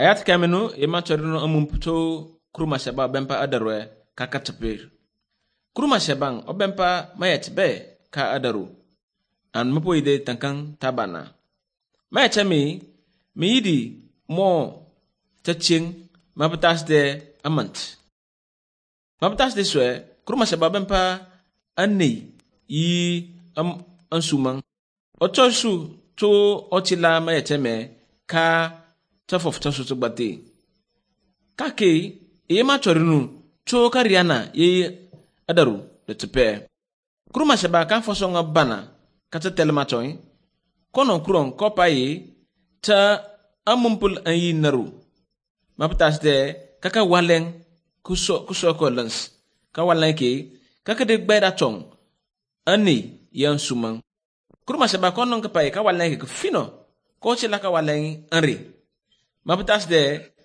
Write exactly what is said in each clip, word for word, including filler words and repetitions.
ayat kamenu ema chorino amum to kruma shaba bempa adarwe ka katapir kruma shabang obempa mayet be ka adaru an mapoide tankan tabana mayachami miyidi mo taching mabatas de amant mabatas de swe kruma shaba bempa anni yi am ansumang ochosu to ochila mayacheme ka tafof tasu to gbate kake ema chorinu to kariana ye adaru de tepe kruma shaba kan fosonga bana kata telma toy kono kron kopaye ta amumpul ayi naru mapatas de kaka waleng kuso kuso ko lans ka waleng ke kaka de gbeda tong ani yan sumang kruma shaba kono kapaye ka waleng ke fino ko chila ka waleng anri mapatas de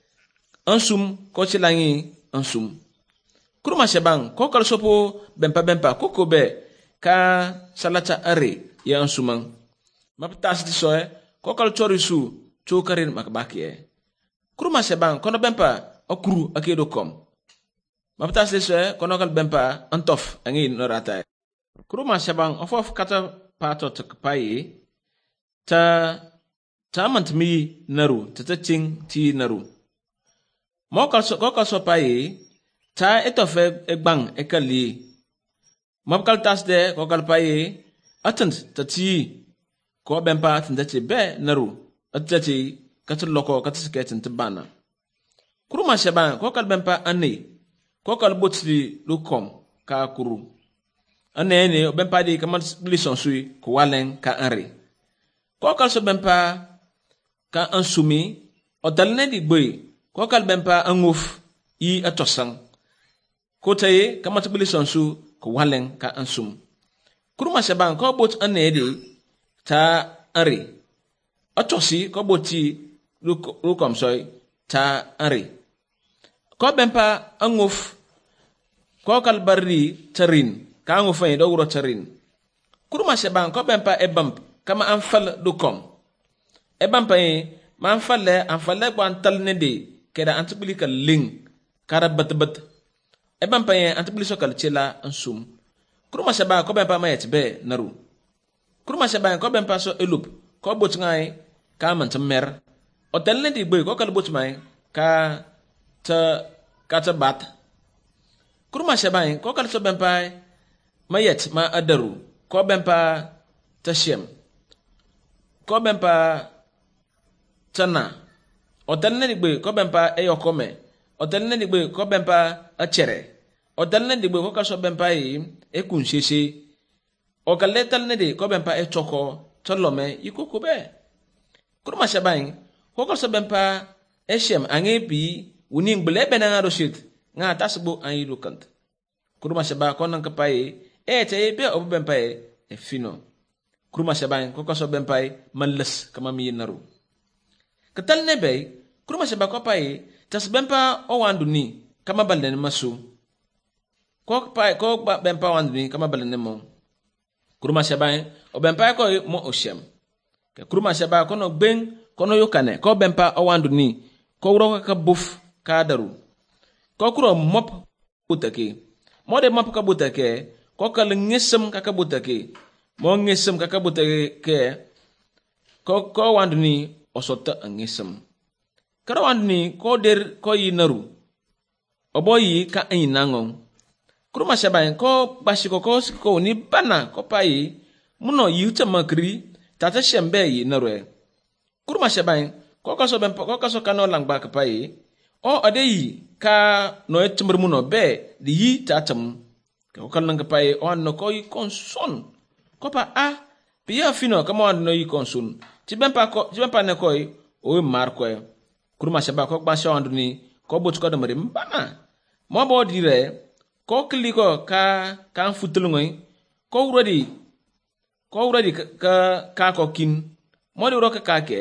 ansum ko chilangi ansum kruma shabang ko kal sopo bempa bempa koko be ka salata are ya ansumang mapatas di soe ko kal chorisu chokarin makbakie kruma shabang kono bempa okru akedo kom mapatas di soe kono kal bempa antof angi norata kruma shabang ofof kata pato takpai ta tamant mi naru tataching ti naru mo kal so ko kal so pai ta etofe egbang ekali mo kal tas de ko kal pai atant tati ko bempa tindati be naru atati katul loko katis ketin tibana kuruma shaban ko kal bempa anne ko kal botri lukom ka kuru anne ne bempa di kamal glison sui ko walen ka anre ko kal so bempa ka ansumi o dalne di boy ko kal bempa anguf yi atosang ko taye kamata bilison su ko walen ka ansum kuruma shaban ko bot anedi ta ari atosi ko boti rukom soy ta ari ko bempa anguf ko kal barri tarin ka anguf ay do wuro tarin kuruma shaban ko bempa ebam kama anfal dukom ebam pay man falle an falle ko antal nedi keda antibilika ling kara bat bat ebam paye antibili sokal chela ansum kuruma shaba ko ben pa mayet be naru kuruma shaba ko ben pa so elup ko bot ngai ka man mer o telne di boy ko kal bot mai ka ta ka ta bat kuruma shaba ko kal so ben pa mayet ma adaru ko ben pa tashem ko ben pa tana otel ne digbe ko bempa eyokome otel ne digbe ko bempa achere otel ne digbe ko kaso bempa yi ekunsheshe o kaletal ne de ko bempa echoko tolome yikoko be kuruma shabain ko kaso bempa eshem angebi uning ble benanga roshit nga tasbu an yilukant kuruma shaba ko nan kapai ete be o bempa e fino kuruma shabain ko kaso bempa malles kama mi naru katal nebe kuruma shaba ko pai tas bempa o wanduni kama balden masu ko pai ko bempa wanduni kama balden mo kuruma shaba o bempa ko mo oshem ke kuruma shaba ko no ben ko no yokane ko bempa o wanduni ko wuro ka buf ka daru ko kuro mop butake mo de mop ka butake ko kal ngesem ka ka butake mo ngesem ka ka butake ke ko ko wanduni osota angisem karawan ni ko der ko yi naru oboyi ka ayin nangong kuruma shaban ko bashi ko ko ni bana ko pai muno yuta makri tata shembe yi naru kuruma shaban ko ka so ben ko ka so kano lang ba ka pai o ade yi ka no etumur muno be di yi tatam ko kan nang ka pai on no ko yi konson ko pa a pia fino kama on no yi konson tibempa ko tibempa ne koy o mar koy kuruma shaba ko ba shawanduni ni ko bot ko domari mbana mo bo dire ko kliko ka kan futulungoy ko urodi ko urodi ka ka ko kin mo di ro ka ka ke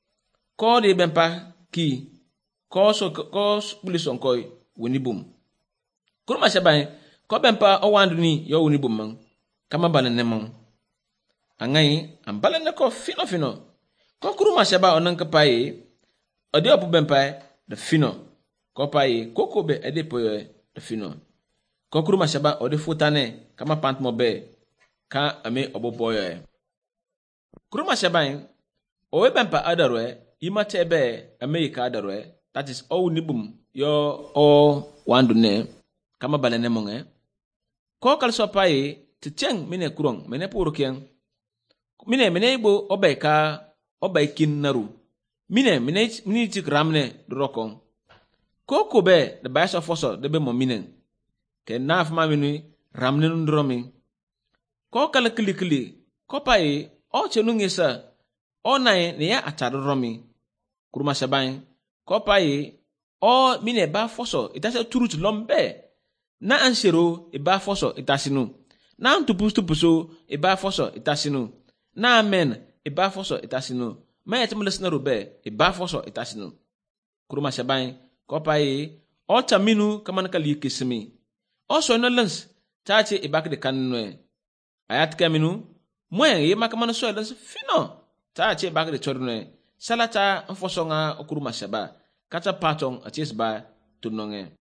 ko di bempa ki ko so ko bulison koy woni bum kuruma shaba ko bempa o wanduni yo woni bum man kama balane mon angai ambalane ko fino fino ko kuruma shaba onan ka paye odi opu bempa de fino ko pai koko be ede poyo de fino ko kuruma shaba odi futane kama pant mo be ka ame obo boyo kuruma shaba o we bempa adarwe ima tebe ame ka adarwe that is all nibum yo o wandu ne kama balene monge ko kal so pai titiang mine kurong mine puru kiang mine mine ibo obay ka obay kin naru mine mine mine tik ramne rokong ko ko be de bay so foso de be mo minen ke naf ma minu ramne ndromi ko kala kili kili ko pai o chenu ngisa o nai ne ya atar romi kuruma shaban ko pai o mine ba foso itase turut lombe na anshero e ba foso itasinu na ntupus tupuso e ba foso itasinu na amen e ba foso itasinu ma yetimles na rube e ba foso itasinu kuruma shaban ko pai o chaminu kaman kali kisimi o so no lens tache e bak de kanno ayat kaminu moyen ye makamano so lens fino tache bak de chorno salata foso nga kuruma shaba kata patong aches ba tunonge